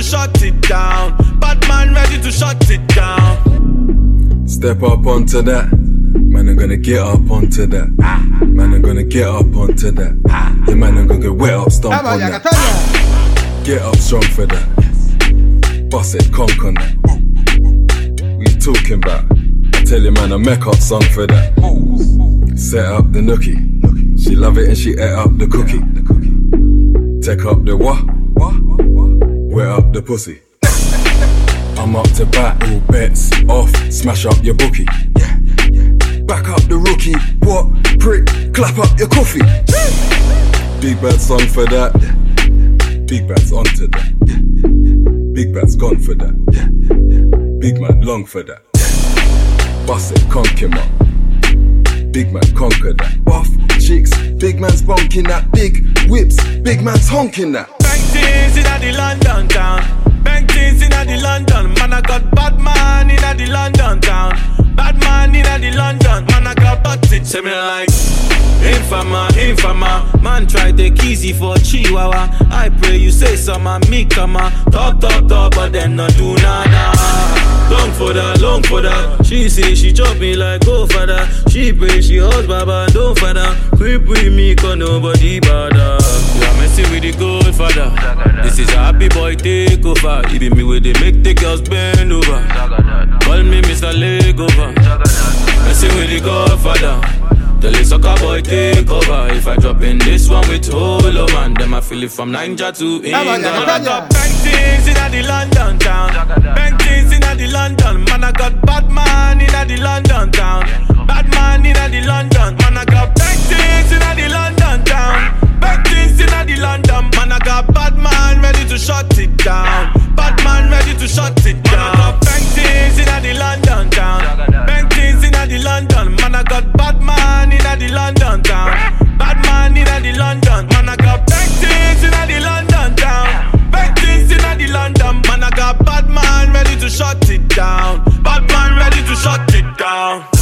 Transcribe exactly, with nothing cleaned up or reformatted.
to shut it down. Bad man ready to shut it down. Step up onto that. Man, I'm gonna get up onto that. Man, I'm gonna get up onto that. Yeah, man, I'm gonna get wet up, stomp on that. Get up strong for that. Bust it, conk on that. What you talking about? I tell you, man, I make up song for that. Set up the nookie. She love it and she ate up the cookie. Take up the what? Wet up the pussy. I'm up to bat, all bets off. Smash up your bookie. Back up the rookie. What? Prick, clap up your coffee. Big bad song for that. Big bad's onto that. Big bad's gone for that. Big man long for that. Bust it, conk him up. Big man conquer that. Buff chicks, big man's bonking that. Big whips, big man's honking that. Bang things in the London town. Bang things in the London. Man, I got bad man in the London town. Bad man in the London. Man, I got bad it. Say me like Infama, infama. Man, try take easy for Chihuahua. I pray you say some and me come on. Talk, talk, talk, but then not do nada. Long for that, long for that. She say she chop me like go for that. She pray she hus baba, don't for that. Creep with me cause nobody bother. You are messing with the good father. This is a happy boy take over. Even me with the make the girls bend over. Call me Mister Legover. Messing with the good father. Tell the soccer boy take over. If I drop in this one with Holo man, then I feel it from Ninja to England. I got bang things in the London town. Bang things in the London. Man, I got bad man in the London town. Bad man in the London. Man, I got bang things in the London town. Bang things in the London. Man, I got bad man ready to shut it down. Bad man ready to shut it down. Man, I got bang things in the London town. Bang things in the London. Man, I got bad man in the London town. Bad man in the London. Man, I got bang things in the London town. Bang things in the London. Man, I got bad man ready to shut it down. Bad man ready to shut it down.